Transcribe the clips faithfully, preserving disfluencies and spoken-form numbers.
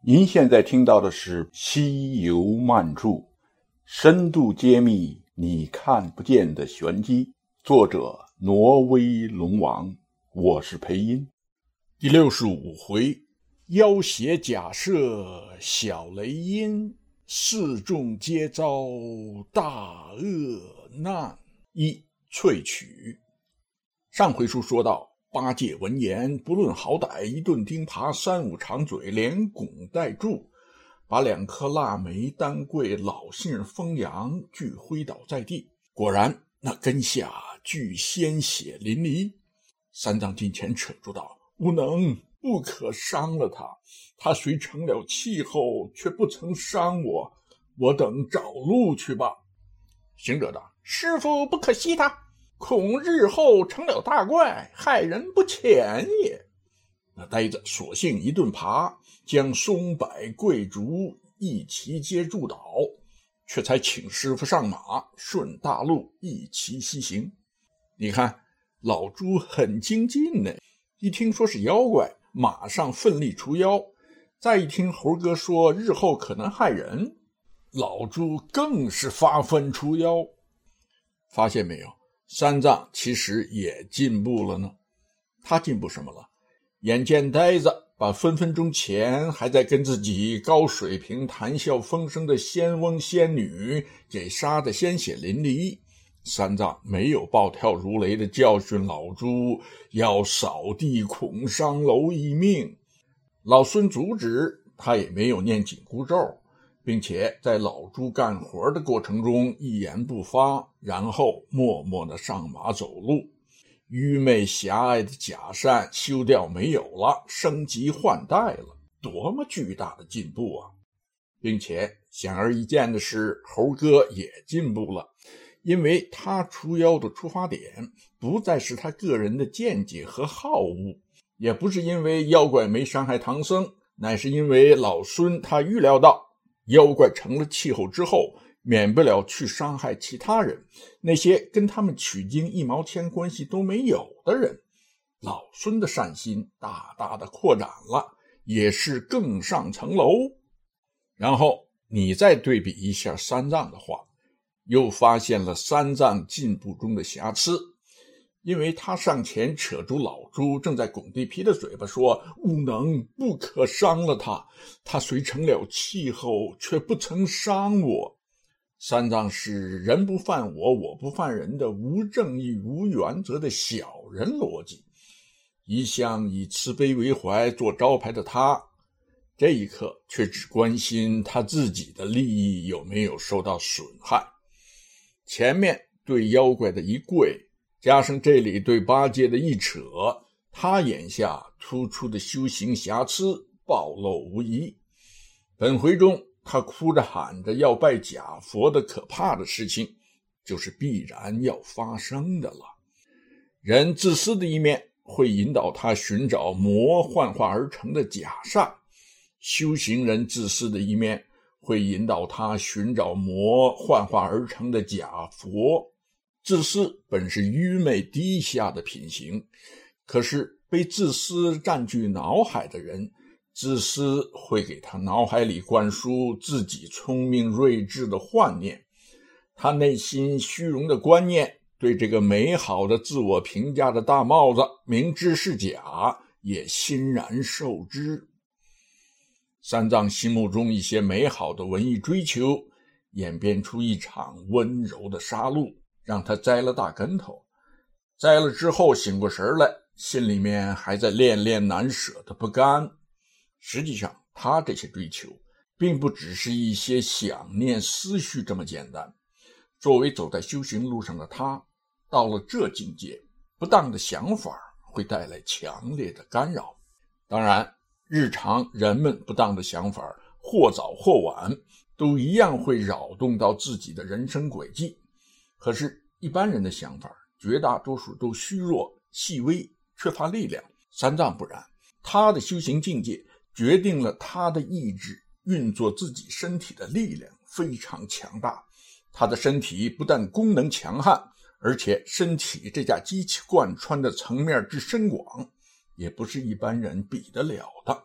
您现在听到的是《西游漫著》，深度揭秘你看不见的玄机，作者挪威龙王，我是裴音。第六十五回，妖邪假设小雷音，四众皆遭大恶难。一萃取。上回书说到，八戒闻言不论好歹，一顿钉耙，三五长嘴，连拱带柱，把两颗腊梅、丹桂、老杏、风杨俱挥倒在地。果然那根下俱鲜血淋漓。三藏近前扯住道：吾能不可伤了他，他虽成了气候，却不曾伤我，我等找路去吧。行者道：师父不可惜他，恐日后成了大怪，害人不浅也。那呆子索性一顿耙，将松柏桂竹一齐皆住倒，却才请师傅上马，顺大路一齐西行。你看老猪很精进呢，一听说是妖怪，马上奋力除妖，再一听猴哥说日后可能害人，老猪更是发愤除妖。发现没有，三藏其实也进步了呢。他进步什么了？眼见呆子把分分钟前还在跟自己高水平谈笑风生的仙翁仙女给杀得鲜血淋漓，三藏没有暴跳如雷的教训老猪要扫地恐伤蝼蚁命。老孙阻止，他也没有念紧箍咒，并且在老猪干活的过程中一言不发，然后默默地上马走路。愚昧狭隘的假善修掉没有了，升级换代了，多么巨大的进步啊！并且显而易见的是，猴哥也进步了，因为他除妖的出发点不再是他个人的见解和好恶，也不是因为妖怪没伤害唐僧，乃是因为老孙他预料到妖怪成了气候之后，免不了去伤害其他人，那些跟他们取经一毛钱关系都没有的人。老孙的善心大大的扩展了，也是更上层楼。然后你再对比一下三藏的话，又发现了三藏进步中的瑕疵。因为他上前扯住老猪正在拱地皮的嘴巴说：吾能不可伤了他，他虽成了气候，却不曾伤我。三藏是人不犯我，我不犯人的无正义无原则的小人逻辑。一向以慈悲为怀做招牌的他，这一刻却只关心他自己的利益有没有受到损害。前面对妖怪的一跪，加上这里对八戒的一扯，他眼下突出的修行瑕疵暴露无遗。本回中他哭着喊着要拜假佛的可怕的事情，就是必然要发生的了。人自私的一面会引导他寻找魔幻化而成的假善，修行人自私的一面会引导他寻找魔幻化而成的假佛。自私本是愚昧低下的品行，可是被自私占据脑海的人，自私会给他脑海里灌输自己聪明睿智的幻念，他内心虚荣的观念，对这个美好的自我评价的大帽子明知是假，也欣然受之。三藏心目中一些美好的文艺追求，演变出一场温柔的杀戮，让他栽了大跟头。栽了之后醒过神来，心里面还在恋恋难舍的不甘。实际上他这些追求并不只是一些想念思绪这么简单。作为走在修行路上的他，到了这境界，不当的想法会带来强烈的干扰。当然日常人们不当的想法或早或晚都一样会扰动到自己的人生轨迹。可是一般人的想法绝大多数都虚弱细微，缺乏力量。三藏不然，他的修行境界决定了他的意志运作自己身体的力量非常强大。他的身体不但功能强悍，而且身体这架机器贯穿的层面之深广，也不是一般人比得了的。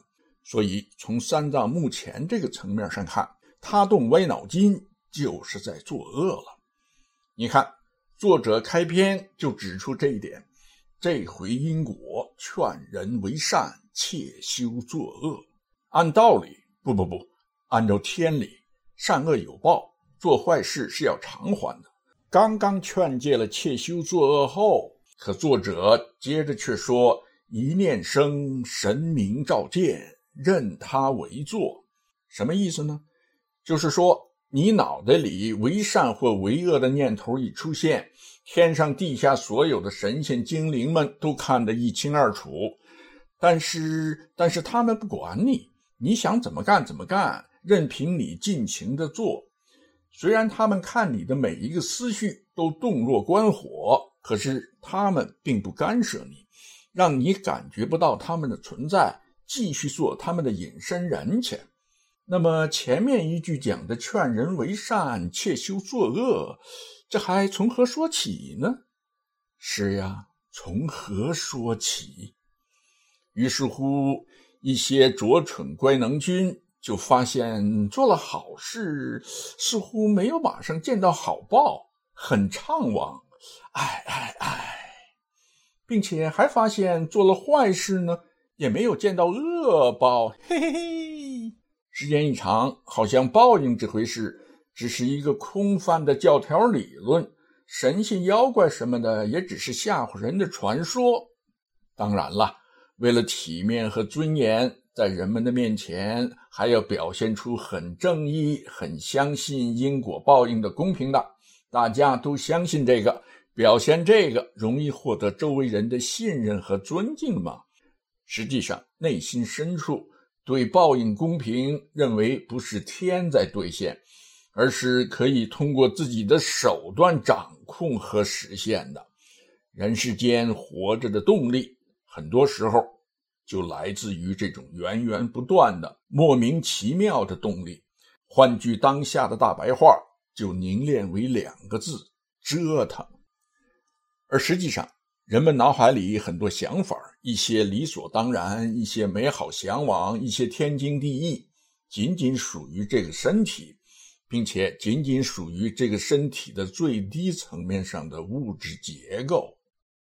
所以从三藏目前这个层面上看，他动歪脑筋就是在作恶了。你看，作者开篇就指出这一点，这回因果劝人为善，切休作恶。按道理，不不不，按照天理，善恶有报，做坏事是要偿还的。刚刚劝诫了切休作恶后，可作者接着却说，一念生，神明照见，任他为作。什么意思呢？就是说，你脑袋里为善或为恶的念头一出现，天上地下所有的神仙精灵们都看得一清二楚，但是但是他们不管你，你想怎么干怎么干，任凭你尽情的做。虽然他们看你的每一个思绪都动若观火，可是他们并不干涉你，让你感觉不到他们的存在，继续做他们的隐身人去。那么前面一句讲的劝人为善，切休作恶，这还从何说起呢？是呀，从何说起？于是乎，一些拙蠢乖能君就发现做了好事，似乎没有马上见到好报，很怅惘，哎哎哎，并且还发现做了坏事呢，也没有见到恶报，嘿嘿嘿。时间一长，好像报应这回事只是一个空泛的教条理论，神仙妖怪什么的也只是吓唬人的传说。当然了，为了体面和尊严，在人们的面前还要表现出很正义，很相信因果报应的公平的。大家都相信这个，表现这个容易获得周围人的信任和尊敬吗？实际上，内心深处对报应公平认为不是天在兑现，而是可以通过自己的手段掌控和实现的。人世间活着的动力，很多时候就来自于这种源源不断的莫名其妙的动力。换句当下的大白话，就凝练为两个字：折腾。而实际上，人们脑海里很多想法，一些理所当然，一些美好向往，一些天经地义，仅仅属于这个身体，并且仅仅属于这个身体的最低层面上的物质结构。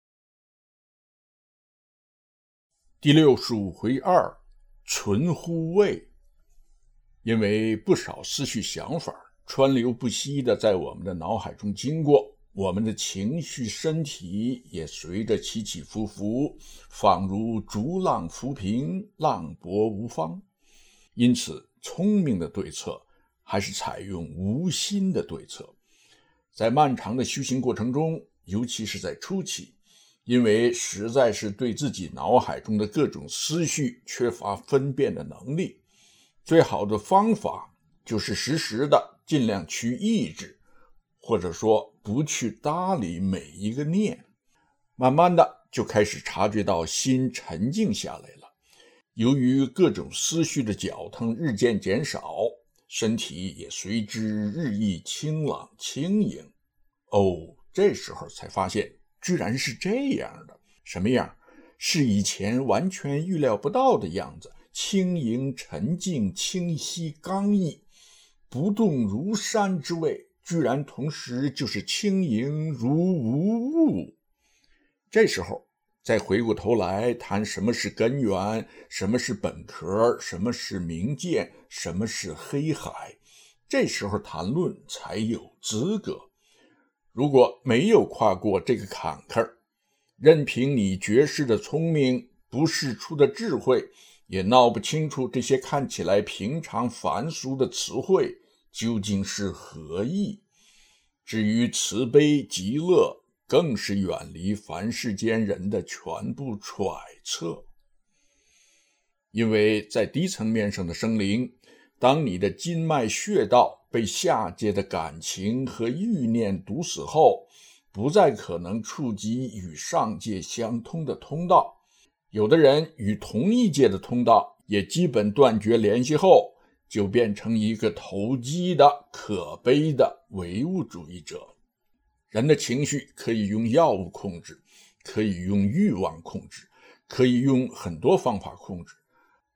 第六十五回二，存乎谓。因为不少思绪想法川流不息地在我们的脑海中经过，我们的情绪身体也随着起起伏伏，仿如逐浪浮萍，浪波无方。因此聪明的对策还是采用无心的对策。在漫长的修行过程中，尤其是在初期，因为实在是对自己脑海中的各种思绪缺乏分辨的能力，最好的方法就是时时的尽量去抑制，或者说不去搭理每一个念。慢慢的就开始察觉到心沉静下来了，由于各种思绪的搅腾日渐减少，身体也随之日益清朗轻盈。哦，这时候才发现居然是这样的。什么样？是以前完全预料不到的样子，轻盈沉静，清晰刚毅，不动如山之味，居然同时就是轻盈如无物。这时候再回过头来谈什么是根源，什么是本壳，什么是明鉴，什么是黑海，这时候谈论才有资格。如果没有跨过这个坎坎，任凭你绝世的聪明，不世出的智慧，也闹不清楚这些看起来平常凡俗的词汇究竟是何意。至于慈悲极乐，更是远离凡世间人的全部揣测。因为在低层面上的生灵，当你的筋脉穴道被下界的感情和欲念堵死后，不再可能触及与上界相通的通道。有的人与同一界的通道也基本断绝联系后，就变成一个投机的可悲的唯物主义者。人的情绪可以用药物控制，可以用欲望控制，可以用很多方法控制。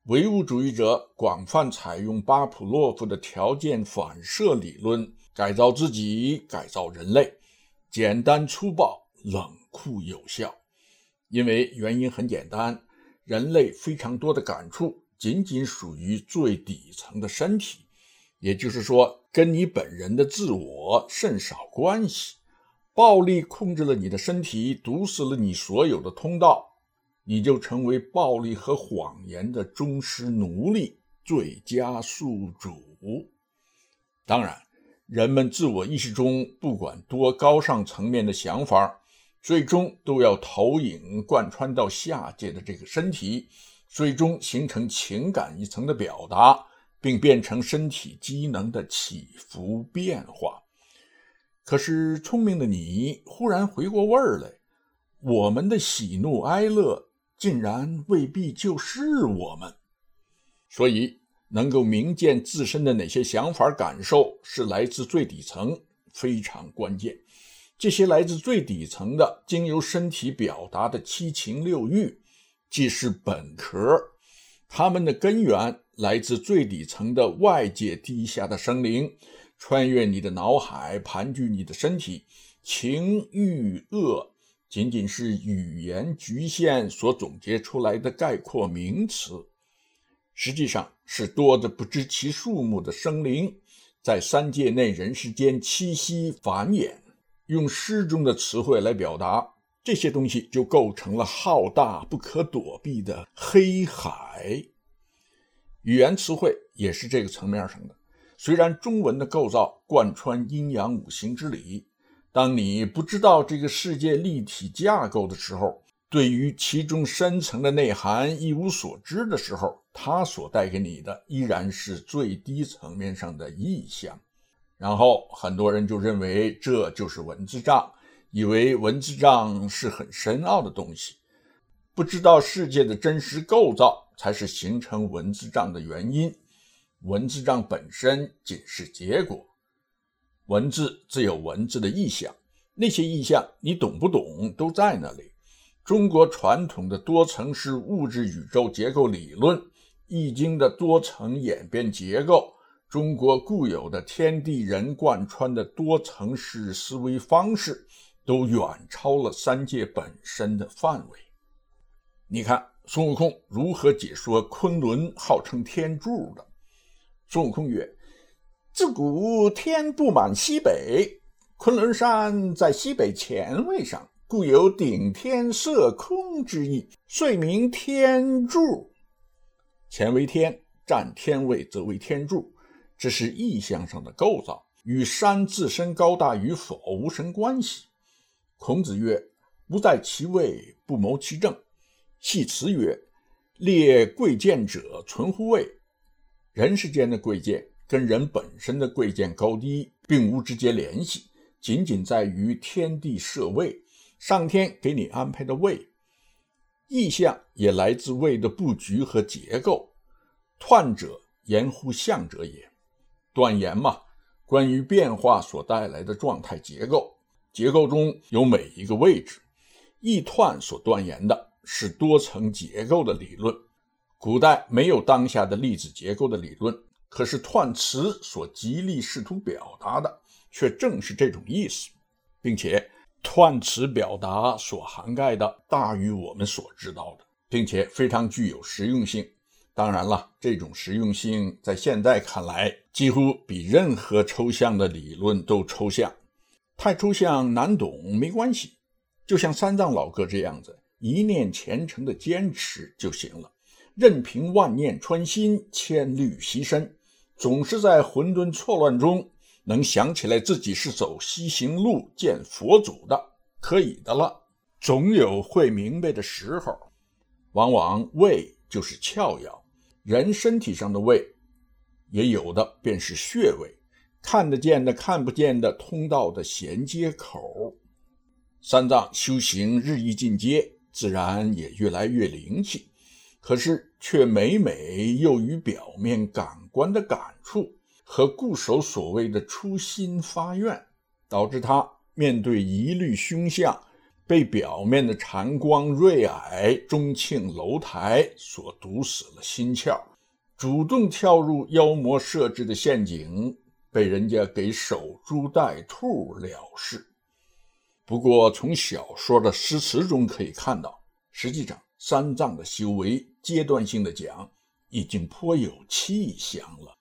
唯物主义者广泛采用巴甫洛夫的条件反射理论，改造自己，改造人类，简单粗暴，冷酷有效。因为原因很简单，人类非常多的感触仅仅属于最底层的身体，也就是说，跟你本人的自我甚少关系。暴力控制了你的身体，堵死了你所有的通道，你就成为暴力和谎言的忠实奴隶，最佳宿主。当然，人们自我意识中不管多高尚层面的想法，最终都要投影贯穿到下界的这个身体，最终形成情感一层的表达，并变成身体机能的起伏变化。可是聪明的你忽然回过味儿来，我们的喜怒哀乐竟然未必就是我们。所以能够明见自身的哪些想法感受是来自最底层非常关键。这些来自最底层的经由身体表达的七情六欲，既是本壳，它们的根源来自最底层的外界低下的生灵，穿越你的脑海，盘踞你的身体。情欲恶仅仅是语言局限所总结出来的概括名词，实际上是多得不知其数目的生灵在三界内人世间栖息繁衍。用诗中的词汇来表达，这些东西就构成了浩大不可躲避的黑海。语言词汇也是这个层面上的，虽然中文的构造贯穿阴阳五行之理，当你不知道这个世界立体架构的时候，对于其中深层的内涵一无所知的时候，它所带给你的依然是最低层面上的意象。然后很多人就认为这就是文字障，以为文字障是很深奥的东西，不知道世界的真实构造才是形成文字障的原因。文字障本身仅是结果，文字自有文字的意象，那些意象你懂不懂都在那里。中国传统的多层式物质宇宙结构理论，易经的多层演变结构，中国固有的天地人贯穿的多层式思维方式，都远超了三界本身的范围。你看孙悟空如何解说昆仑号称天柱的。孙悟空曰：自古天不满西北，昆仑山在西北前位上，故有顶天射空之意，遂名天柱。前为天，占天位则为天柱，这是意象上的构造，与山自身高大与否无甚关系。孔子曰：不在其位，不谋其政。系辞曰：列贵贱者存乎位。人世间的贵贱跟人本身的贵贱高低并无直接联系，仅仅在于天地设位，上天给你安排的位。意象也来自位的布局和结构。彖者言乎象者也。断言嘛，关于变化所带来的状态结构，结构中有每一个位置。易彖所断言的是多层结构的理论，古代没有当下的粒子结构的理论，可是彖辞所极力试图表达的却正是这种意思，并且彖辞表达所涵盖的大于我们所知道的，并且非常具有实用性。当然了，这种实用性在现在看来几乎比任何抽象的理论都抽象。太抽象难懂没关系，就像三藏老哥这样子，一念虔诚的坚持就行了，任凭万念穿心，千虑习身，总是在混沌错乱中能想起来自己是走西行路见佛祖的，可以的了。总有会明白的时候。往往胃就是窍药，人身体上的胃也有的便是穴位，看得见的看不见的通道的衔接口。三藏修行日益进阶，自然也越来越灵气，可是却每每又与表面感官的感触和固守所谓的初心发愿，导致他面对疑虑凶相， 被表面的禅光瑞霭、钟磬楼台所毒死了心窍，主动跳入妖魔设置的陷阱，被人家给守株待兔了事。不过从小说的诗词中可以看到，实际上三藏的修为阶段性的讲，已经颇有气象了。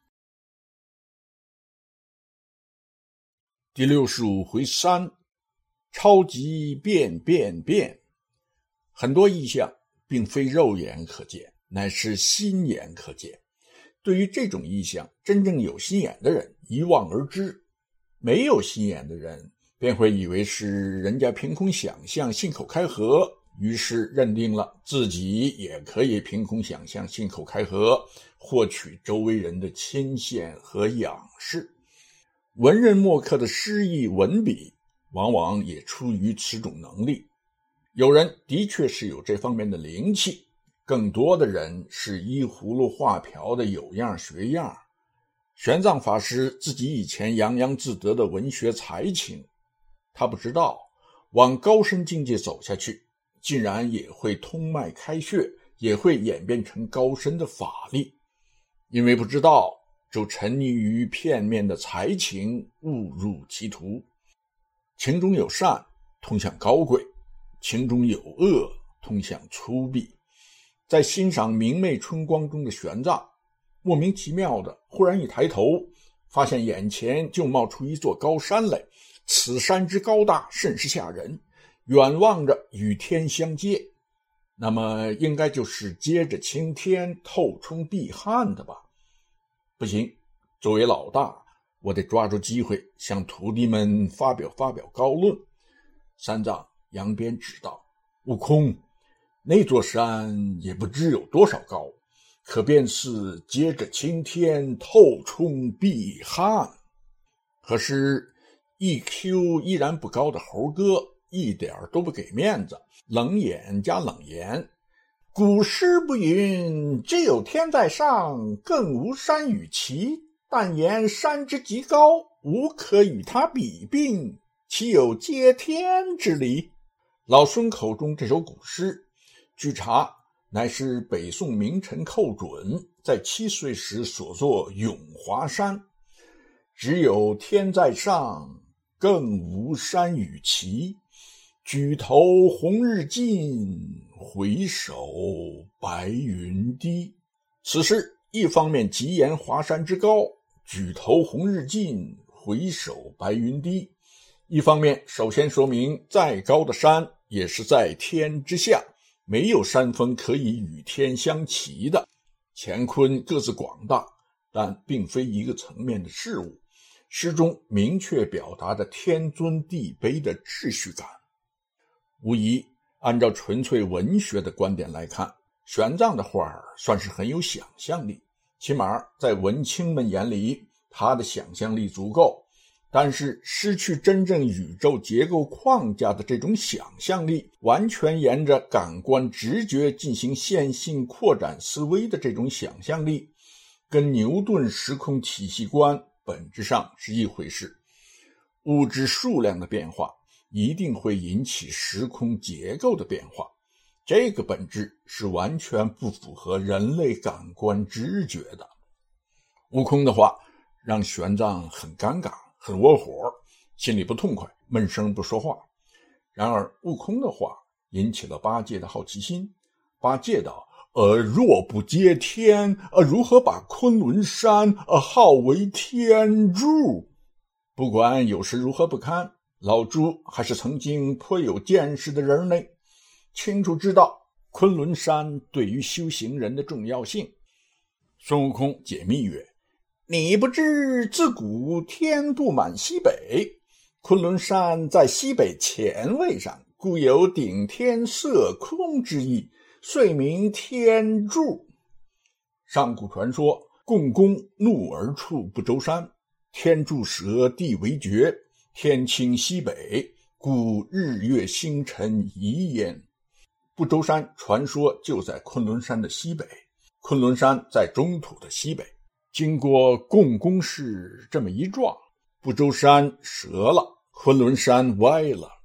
第六十五回三，超级变变变。很多异象并非肉眼可见，乃是心眼可见。对于这种异象，真正有心眼的人一望而知，没有心眼的人便会以为是人家凭空想象，信口开河，于是认定了自己也可以凭空想象，信口开河，获取周围人的钦羡和仰视。文人墨客的诗意文笔往往也出于此种能力。有人的确是有这方面的灵气，更多的人是依葫芦画瓢的有样学样。玄奘法师自己以前洋洋自得的文学才情，他不知道往高深境界走下去，竟然也会通脉开穴，也会演变成高深的法力。因为不知道，就沉溺于片面的才情，误入歧途。情中有善，通向高贵；情中有恶，通向粗鄙。在欣赏明媚春光中的玄奘，莫名其妙的忽然一抬头，发现眼前就冒出一座高山来，此山之高大甚是吓人，远望着与天相接，那么应该就是接着青天，透冲碧汉的吧。不行，作为老大，我得抓住机会向徒弟们发表发表高论。三藏扬鞭指道：悟空，那座山也不知有多少高，可便是接着青天，透冲碧汉。可是 E Q 依然不高的猴哥一点都不给面子，冷眼加冷言：古诗不云只有天在上，更无山与其，但言山之极高，无可与它比并，岂有接天之理？老孙口中这首古诗，据查乃是北宋名臣寇准在七岁时所作《咏华山》，只有天在上，更无山与其，举头红日近，回首白云低。此诗一方面极言华山之高，举头红日近，回首白云低；一方面首先说明再高的山也是在天之下，没有山峰可以与天相齐的。乾坤各自广大，但并非一个层面的事物。诗中明确表达着天尊地卑的秩序感。无疑，按照纯粹文学的观点来看，玄奘的画儿算是很有想象力，起码在文青们眼里，他的想象力足够。但是失去真正宇宙结构框架的这种想象力，完全沿着感官直觉进行线性扩展思维的这种想象力，跟牛顿时空体系观本质上是一回事。物质数量的变化一定会引起时空结构的变化，这个本质是完全不符合人类感官知觉的。悟空的话让玄奘很尴尬，很窝火，心里不痛快，闷声不说话。然而悟空的话引起了八戒的好奇心。八戒道：呃，若不接天，呃，如何把昆仑山呃号为天柱？不管有时如何不堪，老猪还是曾经颇有见识的人呢，清楚知道昆仑山对于修行人的重要性。孙悟空解密曰：你不知自古天不满西北，昆仑山在西北前位上，故有顶天色空之意，遂名天柱。上古传说，共工怒而触不周山，天柱蛇地为绝，天倾西北，故日月星辰移焉。不周山传说就在昆仑山的西北，昆仑山在中土的西北。经过共工氏这么一撞，不周山折了，昆仑山歪了，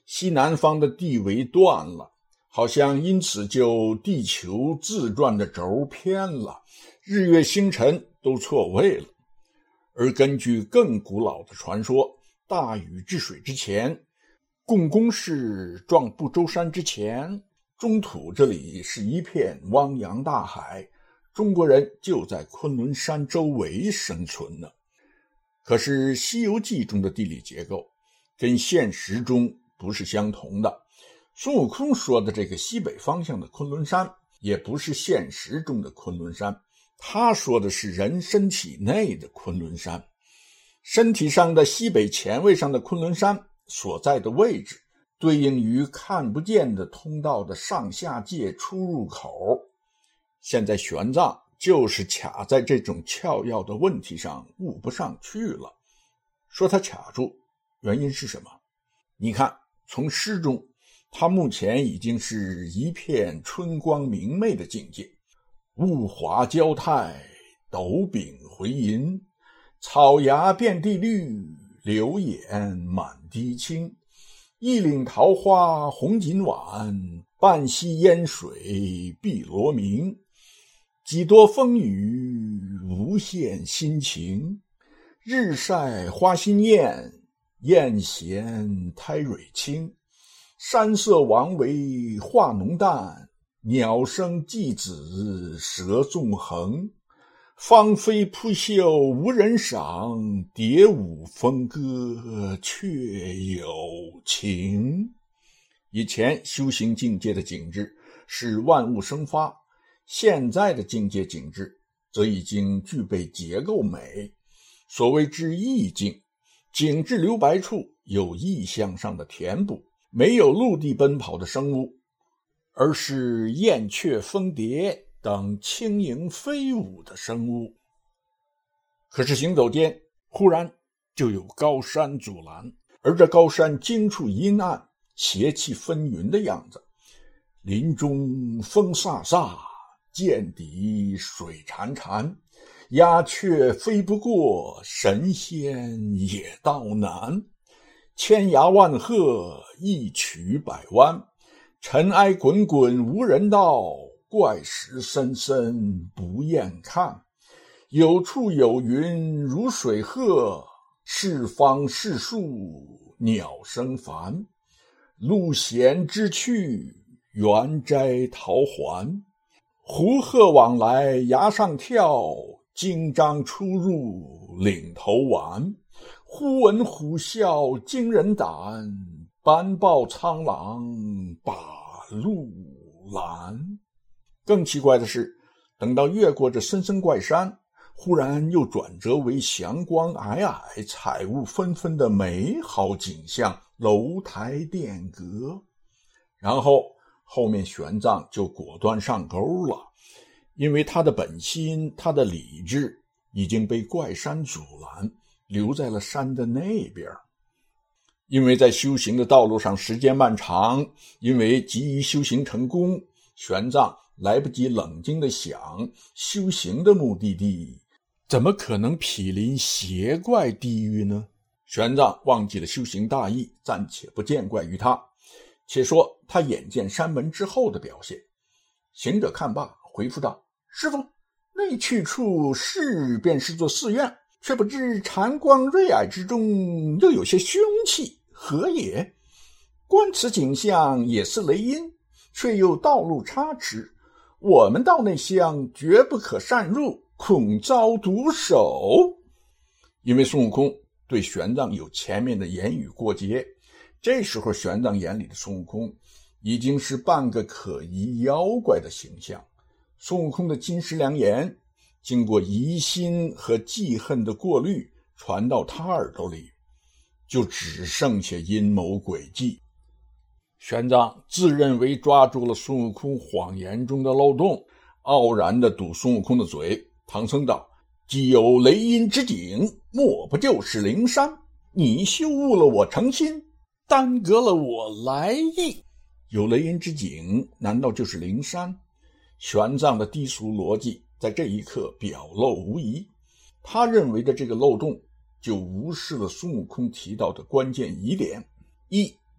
西南方的地纬断了，好像因此就地球自转的轴偏了，日月星辰都错位了。而根据更古老的传说，大禹治水之前，共工氏撞不周山之前，中土这里是一片汪洋大海，中国人就在昆仑山周围生存呢。可是《西游记》中的地理结构跟现实中不是相同的，孙悟空说的这个西北方向的昆仑山也不是现实中的昆仑山，他说的是人身体内的昆仑山。身体上的西北前位上的昆仑山所在的位置，对应于看不见的通道的上下界出入口。现在玄奘就是卡在这种窍要的问题上悟不上去了。说他卡住，原因是什么？你看，从诗中，他目前已经是一片春光明媚的境界，雾华交泰，斗柄回音，草芽遍地绿，柳眼满地青，一岭桃花红锦晚，半溪烟水碧罗明，几多风雨无限心情，日晒花心艳，艳闲苔蕊青，山色王维画浓淡，鸟声寄子蛇纵横，芳菲扑秀无人赏，蝶舞蜂歌却有情。以前修行境界的景致是万物生发，现在的境界景致则已经具备结构美。所谓之意境，景致留白处有意象上的填补，没有陆地奔跑的生物，而是燕雀蜂蝶等轻盈飞舞的生物。可是行走间忽然就有高山阻拦，而这高山经处阴暗，邪气纷纭的样子，林中风飒飒，涧底水潺潺，鸦雀飞不过，神仙也道难。千崖万壑，一曲百弯，尘埃滚滚无人道，怪石深深不厌看。有处有云如水鹤，是方是树鸟声烦。路险之去，原摘桃还。狐鹤往来崖上跳，金章出入岭头玩。忽闻虎啸惊人胆，斑豹苍狼把路拦。更奇怪的是，等到越过这深深怪山，忽然又转折为祥光霭霭，彩雾纷纷的美好景象，楼台殿阁。然后后面玄奘就果断上钩了，因为他的本心，他的理智已经被怪山阻拦，留在了山的那边。因为在修行的道路上时间漫长，因为急于修行成功，玄奘来不及冷静地想，修行的目的地怎么可能毗邻邪怪地狱呢？玄奘忘记了修行大义，暂且不见怪于他。且说他眼见山门之后的表现。行者看罢，回复道：师父，那去处是便是座寺院，却不知禅光瑞霭之中又有些凶气，何也？观此景象也是雷音，却又道路差池，我们到那乡绝不可擅入，恐遭毒手。因为孙悟空对玄奘有前面的言语过节，这时候玄奘眼里的孙悟空已经是半个可疑妖怪的形象。孙悟空的金石良言经过疑心和记恨的过滤，传到他耳朵里，就只剩下阴谋诡计。玄奘自认为抓住了孙悟空谎言中的漏洞，傲然地堵孙悟空的嘴，唐僧道：既有雷音之景，莫不就是灵山？你羞误了我诚心，耽搁了我来意。有雷音之景，难道就是灵山？玄奘的低俗逻辑在这一刻表露无遗，他认为的这个漏洞就无视了孙悟空提到的关键疑点：一，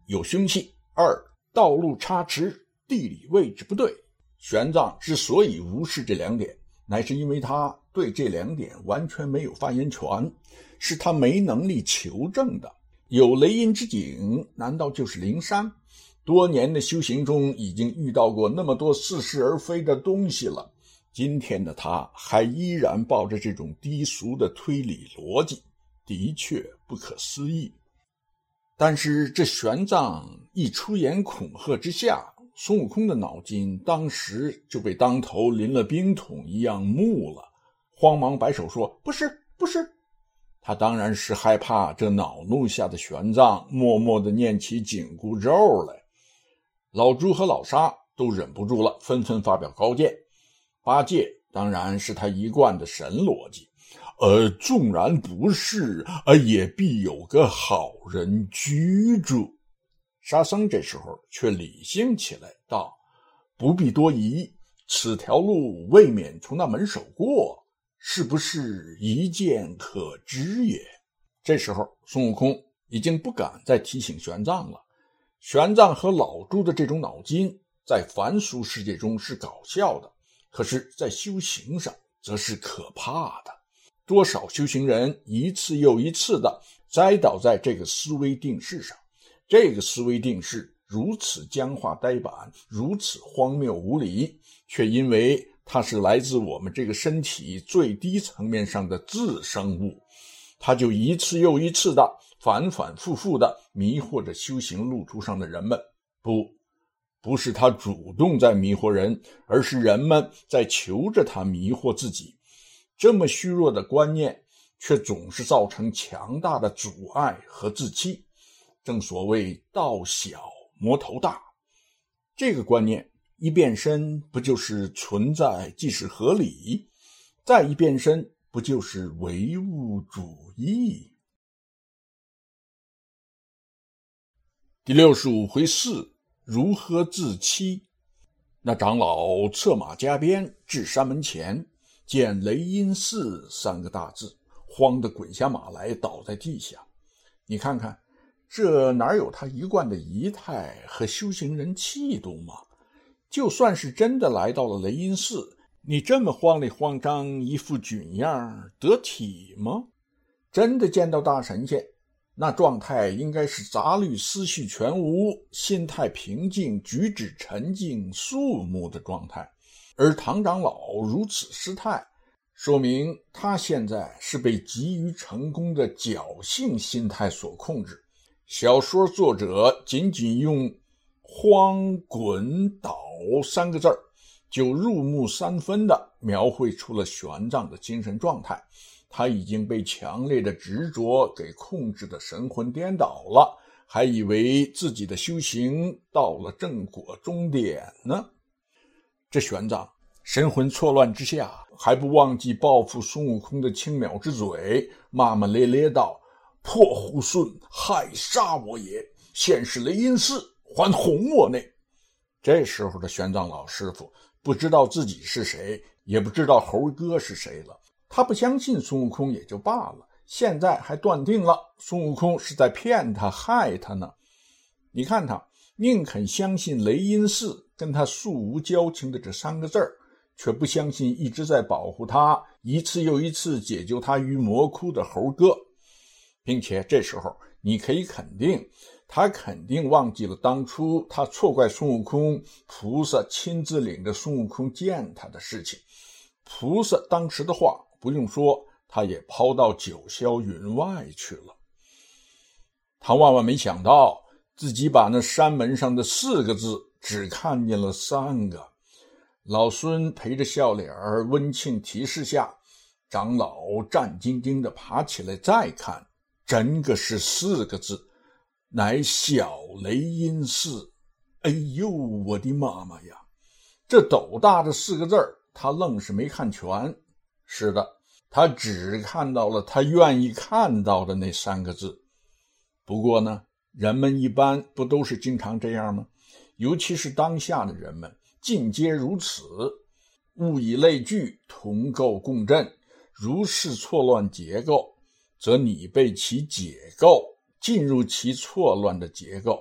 有凶器，二道路差池，地理位置不对。玄奘之所以无视这两点，乃是因为他对这两点完全没有发言权，是他没能力求证的。有雷音之景，难道就是灵山？多年的修行中已经遇到过那么多似是而非的东西了，今天的他还依然抱着这种低俗的推理逻辑，的确不可思议。但是这玄奘一出言恐吓之下，孙悟空的脑筋当时就被当头淋了冰桶一样木了，慌忙摆手说：不是不是。他当然是害怕这恼怒下的玄奘默默地念起紧箍咒来。老朱和老沙都忍不住了，纷纷发表高见。八戒当然是他一贯的神逻辑，呃，纵然不是，呃，也必有个好人居住。沙僧这时候却理性起来，道：不必多疑，此条路未免从那门首过，是不是一见可知也？这时候孙悟空已经不敢再提醒玄奘了。玄奘和老朱的这种脑筋在凡俗世界中是搞笑的，可是在修行上则是可怕的。多少修行人一次又一次的栽倒在这个思维定式上，这个思维定式如此僵化呆板，如此荒谬无理，却因为它是来自我们这个身体最低层面上的自生物，它就一次又一次的反反复复的迷惑着修行路途上的人们。不，不是他主动在迷惑人，而是人们在求着他迷惑自己。这么虚弱的观念却总是造成强大的阻碍和自欺。正所谓道小魔头大，这个观念一变身，不就是存在即是合理，再一变身，不就是唯物主义？第六十五回四，如何自欺？那长老策马加鞭至山门前，见雷音寺三个大字，慌得滚下马来，倒在地下。你看看，这哪有他一贯的仪态和修行人气度吗？就算是真的来到了雷音寺，你这么慌里慌张，一副囧样，得体吗？真的见到大神仙，那状态应该是杂虑思绪全无，心态平静，举止沉静肃穆的状态。而唐长老如此失态，说明他现在是被急于成功的侥幸心态所控制。小说作者仅仅用慌滚倒三个字儿，就入木三分地描绘出了玄奘的精神状态。他已经被强烈的执着给控制的神魂颠倒了，还以为自己的修行到了正果终点呢。这玄奘神魂错乱之下，还不忘记报复孙悟空的轻描之嘴，骂骂咧咧道：破猢狲，害杀我也！现是雷音寺，还哄我呢！这时候的玄奘老师傅不知道自己是谁，也不知道猴哥是谁了。他不相信孙悟空也就罢了，现在还断定了孙悟空是在骗他害他呢。你看他宁肯相信雷音寺跟他素无交情的这三个字儿，却不相信一直在保护他，一次又一次解救他于魔窟的猴哥。并且这时候你可以肯定，他肯定忘记了当初他错怪孙悟空，菩萨亲自领着孙悟空见他的事情。菩萨当时的话不用说，他也抛到九霄云外去了。唐万万没想到自己把那山门上的四个字只看见了三个。老孙陪着笑脸温庆提示下，长老战兢兢地爬起来再看，真个是四个字，乃小雷音寺。哎呦，我的妈妈呀！这斗大的四个字儿，他愣是没看全。是的，他只看到了他愿意看到的那三个字。不过呢，人们一般不都是经常这样吗？尤其是当下的人们，尽皆如此。物以类聚，同构共振，如是错乱结构，则你被其解构，进入其错乱的结构，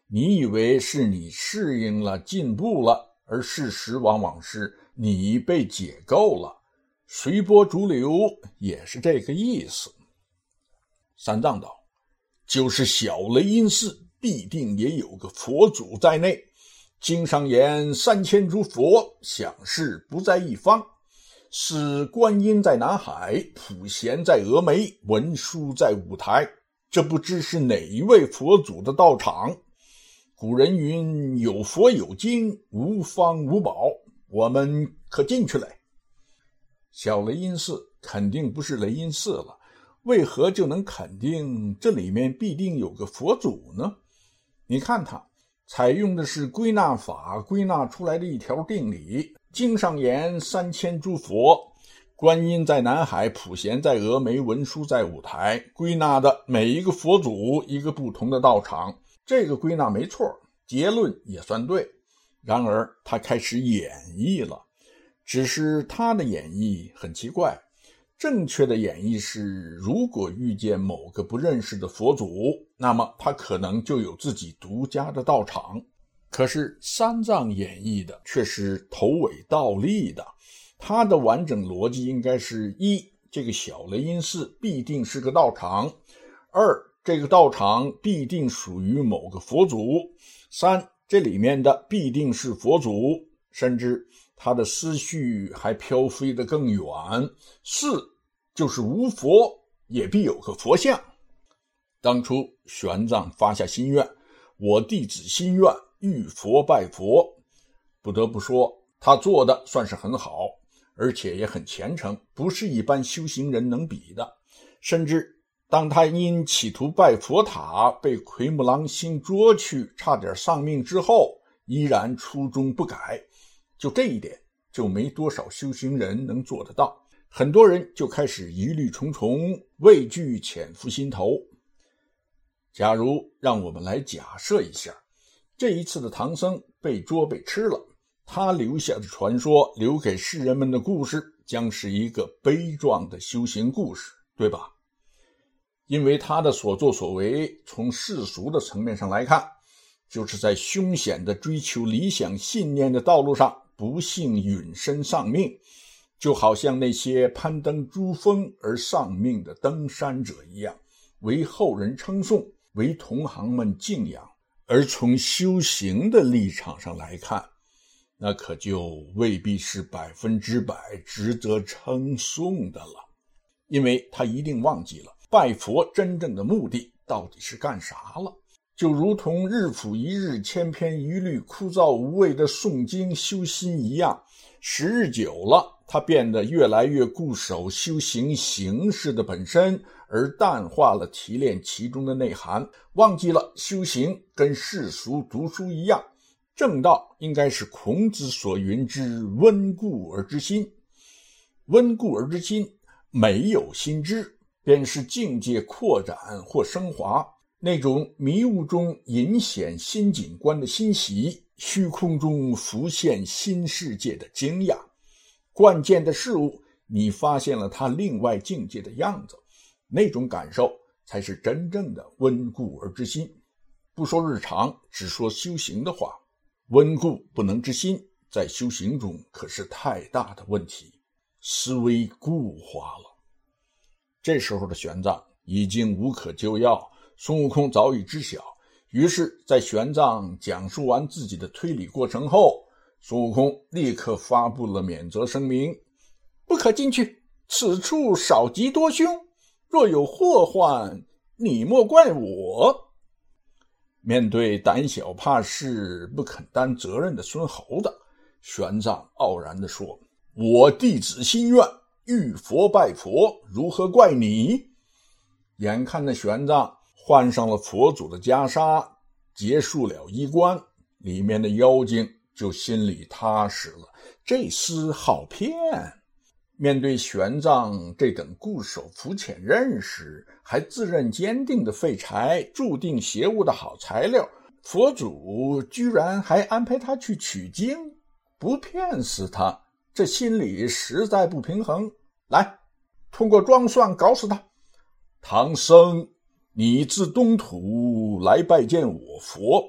你以为是你适应了进步了，而事实往往是你被解构了，随波逐流也是这个意思。三藏道，就是小雷音寺必定也有个佛祖在内，经上言三千诸佛想是不在一方，是观音在南海，普贤在峨眉，文殊在五台，这不知是哪一位佛祖的道场。古人云，有佛有经，无方无宝，我们可进去嘞。小雷音寺肯定不是雷音寺了，为何就能肯定这里面必定有个佛祖呢？你看它采用的是归纳法归纳出来的一条定理，经上言三千诸佛，观音在南海，普贤在峨眉，文殊在五台，归纳的每一个佛祖一个不同的道场，这个归纳没错，结论也算对。然而他开始演绎了，只是他的演绎很奇怪。正确的演绎是，如果遇见某个不认识的佛祖，那么他可能就有自己独家的道场。可是三藏演绎的却是头尾倒立的，他的完整逻辑应该是：一，这个小雷音寺必定是个道场；二，这个道场必定属于某个佛祖；三，这里面的必定是佛祖，甚至他的思绪还飘飞得更远。四，就是无佛也必有个佛像。当初玄奘发下心愿，我弟子心愿遇佛拜佛，不得不说他做的算是很好，而且也很虔诚，不是一般修行人能比的。甚至当他因企图拜佛塔被奎木狼星捉去，差点丧命之后，依然初衷不改。就这一点，就没多少修行人能做得到。很多人就开始疑虑重重，畏惧潜伏心头。假如让我们来假设一下，这一次的唐僧被捉被吃了，他留下的传说，留给世人们的故事，将是一个悲壮的修行故事，对吧？因为他的所作所为，从世俗的层面上来看，就是在凶险的追求理想信念的道路上不幸殒身丧命，就好像那些攀登珠峰而丧命的登山者一样，为后人称颂，为同行们敬仰。而从修行的立场上来看，那可就未必是百分之百值得称颂的了。因为他一定忘记了拜佛真正的目的到底是干啥了。就如同日复一日千篇一律枯燥无味的诵经修心一样，时日久了，他变得越来越固守修行形式的本身，而淡化了提炼其中的内涵，忘记了修行跟世俗读书一样，正道应该是孔子所云之温故而知新。温故而知新，没有新知，便是境界扩展或升华，那种迷雾中隐显新景观的欣喜，虚空中浮现新世界的惊讶。关键的事物，你发现了它另外境界的样子，那种感受才是真正的温故而知新。不说日常，只说修行的话，温故不能知新，在修行中可是太大的问题，思维固化了。这时候的玄奘已经无可救药，孙悟空早已知晓，于是在玄奘讲述完自己的推理过程后，孙悟空立刻发布了免责声明：不可进去，此处少吉多凶，若有祸患，你莫怪我。面对胆小怕事不肯担责任的孙猴子，玄奘傲然地说：我弟子心愿遇佛拜佛，如何怪你？眼看着玄奘换上了佛祖的袈裟，结束了衣冠，里面的妖精就心里踏实了，这厮好骗。面对玄奘这等固守浮浅认识，还自认坚定的废柴，注定邪物的好材料，佛祖居然还安排他去取经，不骗死他，这心里实在不平衡。来，通过装蒜搞死他。唐僧，你自东土来拜见我佛，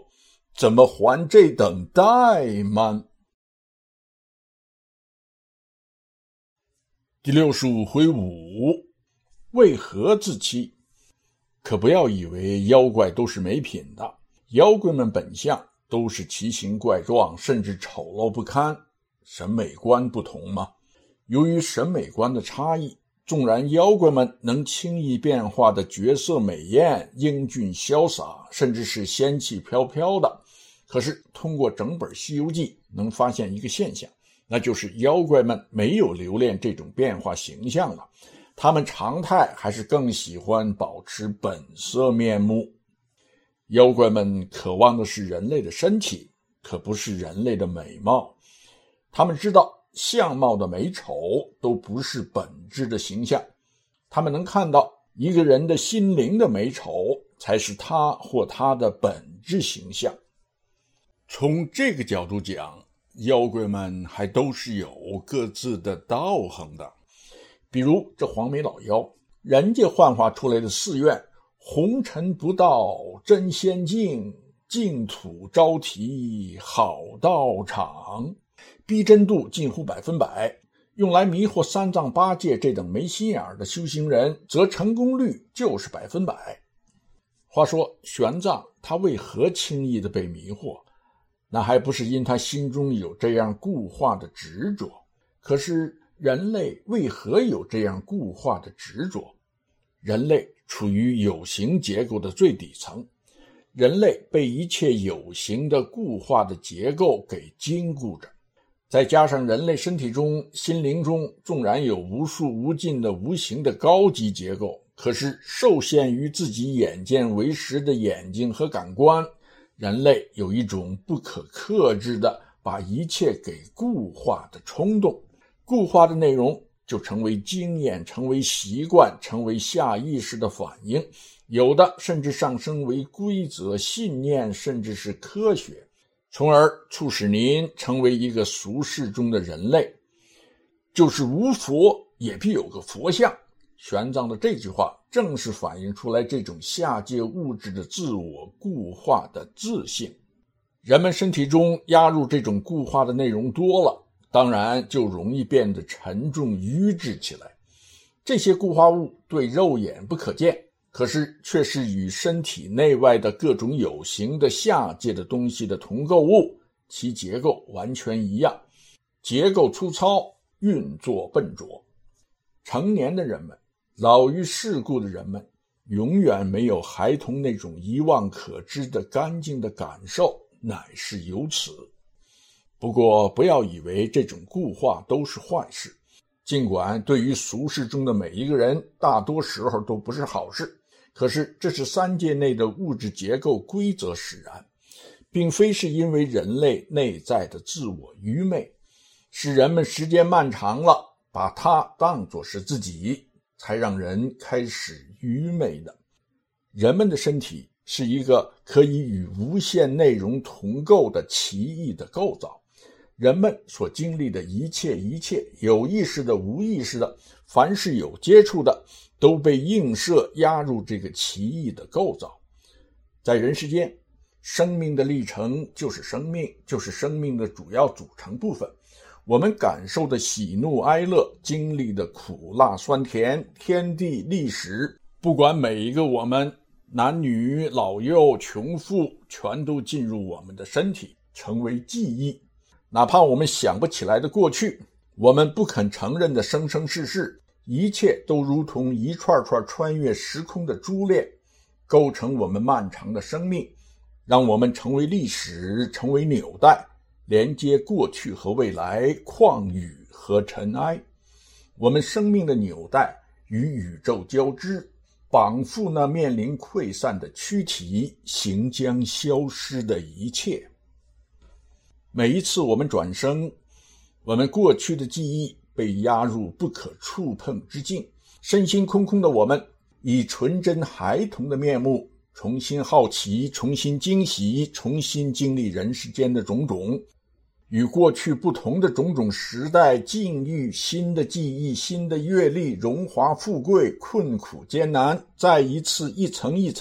怎么还这等怠慢？第六十五回五，为何自欺？可不要以为妖怪都是没品的，妖怪们本相都是奇形怪状，甚至丑陋不堪。审美观不同嘛，由于审美观的差异，纵然妖怪们能轻易变化的绝色美艳、英俊潇洒，甚至是仙气飘飘的，可是通过整本《西游记》能发现一个现象，那就是妖怪们没有留恋这种变化形象了，他们常态还是更喜欢保持本色面目。妖怪们渴望的是人类的身体，可不是人类的美貌。他们知道相貌的美丑都不是本质的形象，他们能看到一个人的心灵的美丑才是他或他的本质形象。从这个角度讲，妖怪们还都是有各自的道行的。比如这黄眉老妖，人家幻化出来的寺院，红尘不到真仙境，净土招提好道场，逼真度近乎百分百，用来迷惑三藏八戒这等没心眼的修行人，则成功率就是百分百。话说玄奘他为何轻易的被迷惑？那还不是因他心中有这样固化的执着。可是人类为何有这样固化的执着？人类处于有形结构的最底层，人类被一切有形的固化的结构给禁锢着，再加上人类身体中、心灵中纵然有无数无尽的无形的高级结构，可是受限于自己眼见为实的眼睛和感官，人类有一种不可克制的把一切给固化的冲动。固化的内容就成为经验，成为习惯，成为下意识的反应，有的甚至上升为规则、信念，甚至是科学，从而促使您成为一个俗世中的人类。就是无佛也必有个佛像。玄奘的这句话正是反映出来这种下界物质的自我固化的自信。人们身体中压入这种固化的内容多了，当然就容易变得沉重瘀滞起来。这些固化物对肉眼不可见，可是却是与身体内外的各种有形的下界的东西的同构物，其结构完全一样，结构粗糙，运作笨拙。成年的人们，老于世故的人们，永远没有孩童那种一望可知的干净的感受，乃是由此。不过不要以为这种固化都是坏事，尽管对于俗世中的每一个人大多时候都不是好事，可是这是三界内的物质结构规则使然，并非是因为人类内在的自我愚昧，是人们时间漫长了，把它当作是自己，才让人开始愚昧的。人们的身体是一个可以与无限内容同构的奇异的构造，人们所经历的一切一切，有意识的无意识的，凡是有接触的，都被映射压入这个奇异的构造。在人世间，生命的历程就是生命，就是生命的主要组成部分。我们感受的喜怒哀乐，经历的苦辣酸甜，天地历史，不管每一个我们，男女老幼穷富，全都进入我们的身体，成为记忆。哪怕我们想不起来的过去，我们不肯承认的生生世世，一切都如同一串串穿越时空的珠链，构成我们漫长的生命，让我们成为历史，成为纽带，连接过去和未来，旷宇和尘埃。我们生命的纽带与宇宙交织，绑缚那面临溃散的躯体，行将消失的一切。每一次我们转生，我们过去的记忆被压入不可触碰之境，身心空空的我们，以纯真孩童的面目，重新好奇，重新惊喜，重新经历人世间的种种，与过去不同的种种时代境遇，新的记忆，新的阅历，荣华富贵，困苦艰难，再一次一层一层的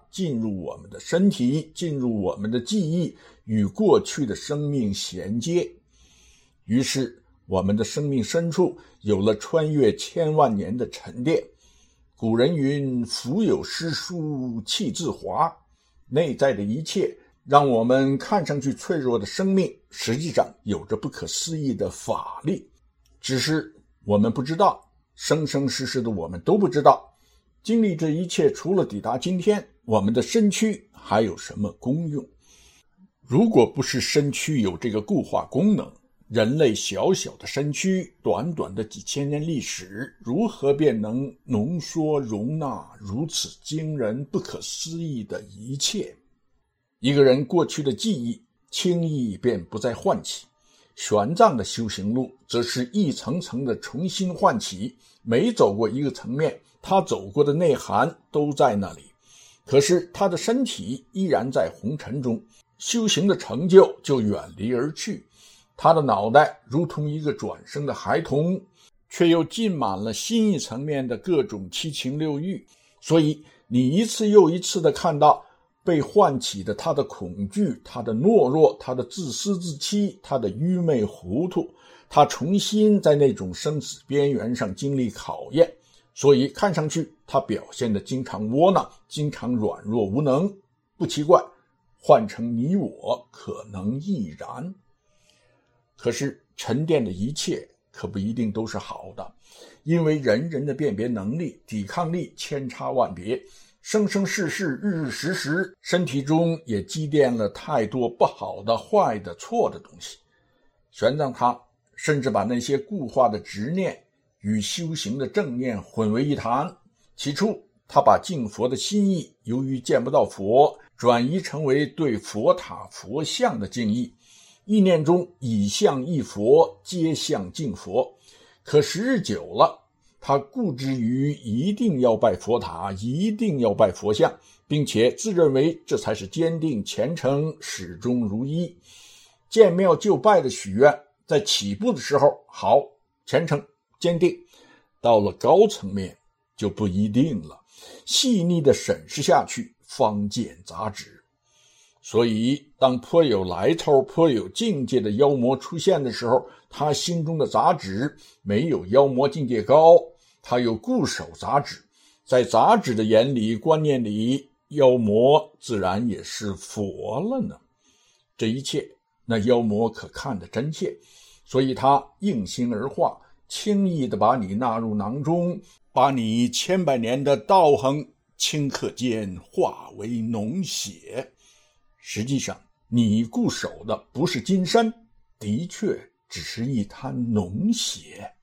进入我们的身体，进入我们的记忆，与过去的生命衔接。于是我们的生命深处有了穿越千万年的沉淀。古人云：腹有诗书气自华。内在的一切让我们看上去脆弱的生命，实际上有着不可思议的法力，只是我们不知道，生生世世的我们都不知道。经历这一切，除了抵达今天，我们的身躯还有什么功用？如果不是身躯有这个固化功能，人类小小的身躯，短短的几千年历史，如何便能浓缩容纳如此惊人不可思议的一切？一个人过去的记忆轻易便不再唤起，玄奘的修行路则是一层层的重新唤起，每走过一个层面，他走过的内涵都在那里，可是他的身体依然在红尘中，修行的成就就远离而去。他的脑袋如同一个转生的孩童，却又浸满了新一层面的各种七情六欲，所以你一次又一次地看到被唤起的他的恐惧，他的懦弱，他的自私自欺，他的愚昧糊涂，他重新在那种生死边缘上经历考验，所以看上去他表现得经常窝囊，经常软弱无能。不奇怪，换成你我可能亦然。可是沉淀的一切可不一定都是好的，因为人人的辨别能力、抵抗力千差万别，生生世世、日日时时，身体中也积淀了太多不好的、坏的、错的东西。玄奘他甚至把那些固化的执念与修行的正念混为一谈。起初他把敬佛的心意由于见不到佛，转移成为对佛塔佛像的敬意，意念中以相易佛，皆相敬佛。可时日久了，他固执于一定要拜佛塔，一定要拜佛像，并且自认为这才是坚定虔诚、始终如一。见庙就拜的许愿，在起步的时候好，虔诚坚定，到了高层面就不一定了，细腻的审视下去，方见杂质。所以当颇有来头、颇有境界的妖魔出现的时候，他心中的杂质没有妖魔境界高，他有固守杂质，在杂质的眼里、观念里，妖魔自然也是佛了呢。这一切那妖魔可看得真切，所以他应心而化，轻易地把你纳入囊中，把你千百年的道行顷刻间化为脓血。实际上你固守的不是金身，的确只是一滩脓血。